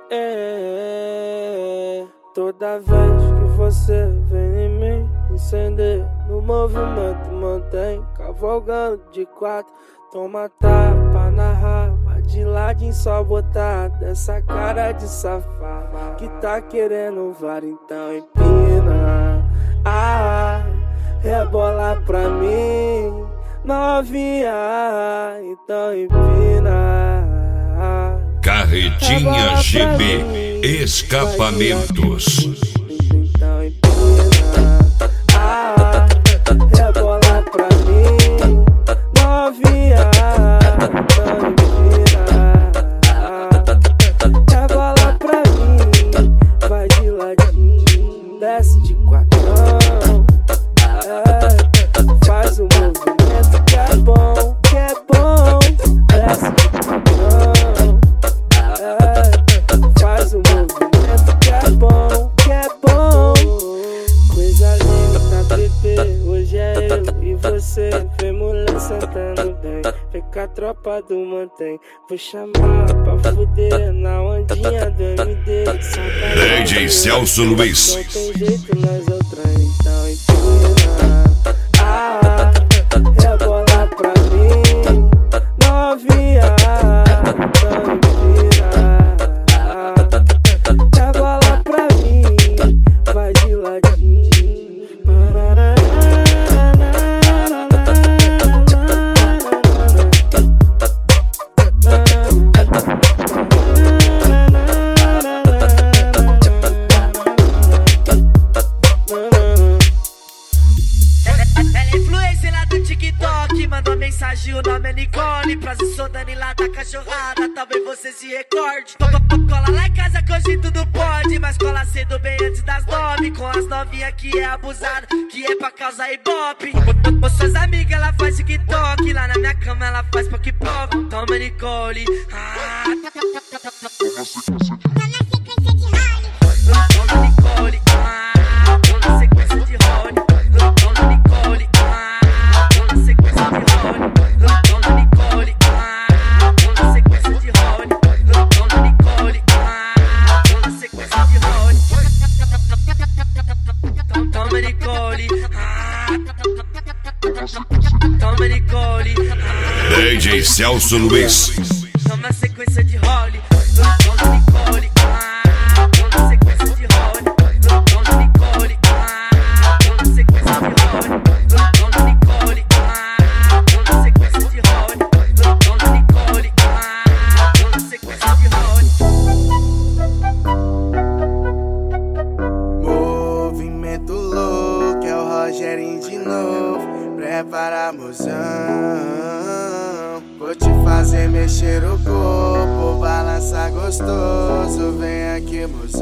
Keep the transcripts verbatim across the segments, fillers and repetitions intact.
É, toda vez que você vem em mim, incender no movimento mantém, cavalgando de quatro, toma tapa na raba, de ladinho só botar dessa cara de safado que tá querendo var, então empina, ah, rebola pra mim, novinha, então empina. Carretinha G B Escapamentos. Então empina, ah, rebola pra mim, novinha, então empina, rebola pra mim, vai de ladinho, desce de quatrão, é, faz o movimento que é bom, que é bom, desce de quatrão. Faz um movimento que é bom, que é bom. Coisa linda, bebê, hoje é eu e você. Vem mulher sentando bem, vem com a tropa do mantém. Vou chamar pra fuder na ondinha do M D. D J Celso Luiz. Não tem jeito, nós é o trem, então empina, ah, rebola pra mim, novinha, então empina. Rebola pra mim, vai de ladinho. Ela é influencer lá do TikTok, mandou mensagem, o nome é Nicole. Prazer, sou Dani lá da cachorrada, talvez você se recorde. Cola lá em casa que hoje tudo pode, mas cola cedo bem antes das nove, com as novinhas que é abusada, que é pra causar ibope. Com suas amigas ela faz TikTok, lá na minha cama ela faz poc-poc. Toma Nicole, ah, toma sequência de Holly. Toma Nicole, ah, toma sequência de Holly. Toma Nicole, ah, toma sequência de Holly. Toma Nicole, ah, toma sequência de Holly. Toma Nicole, ah, toma sequência de Holly. Toma Nicole, ah, toma Nicole, ah, D J Celso Luiz. toma sequência de Holly. Toma Nicole, ah, toma sequência de Holly. Toma Nicole, ah, toma sequência de Holly. Toma Nicole, ah, toma sequência de Holly. Toma Nicole, ah, toma sequência de Holly. Movimento louco, é o Rogerinho de novo. Prepara, mozão, vou te fazer mexer o corpo, balançar gostoso. Vem aqui, mozão,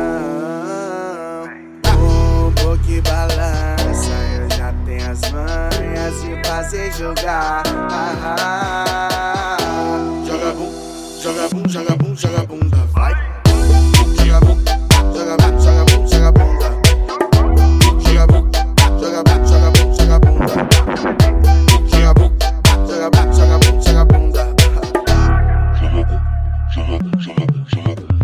bumbum que balança. Eu já tenho as manhas de fazer jogar. Ah, ah, ah. Joga bum, joga bum, joga bum, joga bunda, vai. Joga bum, joga bum, joga bum, joga bunda. Joga bum, joga bum, joga bum, joga bunda. Joga bum, joga bum, joga bum, joga bunda. Joga bum, joga bum, joga bum, joga bunda.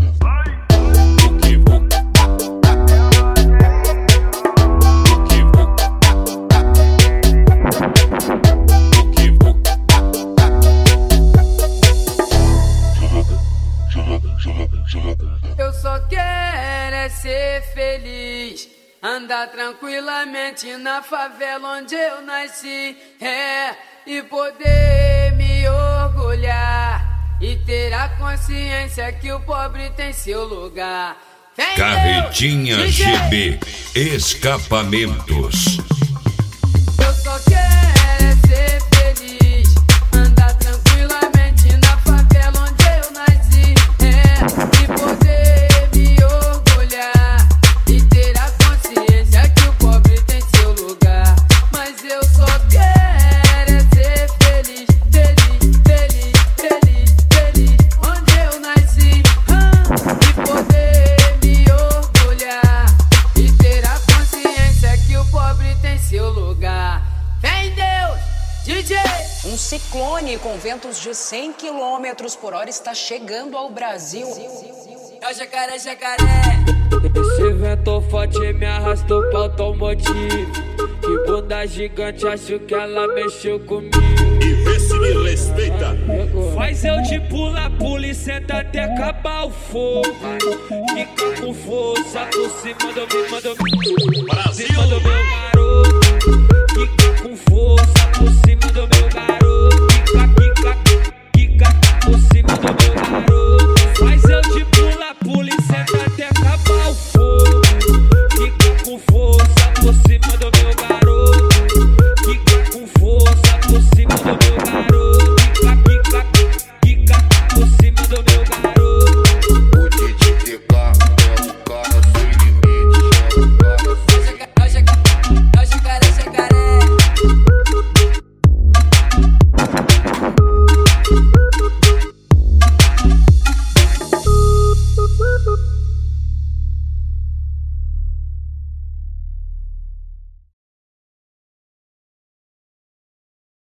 Eu só quero é ser feliz, andar tranquilamente na favela onde eu nasci, é, e poder me orgulhar e ter a consciência que o pobre tem seu lugar. Vem Carretinha Deus, G D J. B Escapamentos. Eu só quero é ser feliz, andar tranquilamente na favela onde eu nasci, é, e poder me orgulhar e ter a consciência que o pobre tem seu lugar. Mas eu só quero é ser feliz, feliz, feliz, feliz, feliz onde eu nasci, ah, e poder me orgulhar e ter a consciência que o pobre tem seu lugar. Vem Deus, D J! Um ciclone com ventos de cem quilômetros por hora está chegando ao Brasil. É o jacaré, jacaré. Esse vento forte me arrastou pra automotivo. Que bunda gigante, acho que ela mexeu comigo. E vê se me respeita. Faz eu de pula, pula e senta até acabar o fogo. Fica com força por cima do meu, manda por Brasil. cima do meu garoto. Fica com força por cima do meu garoto.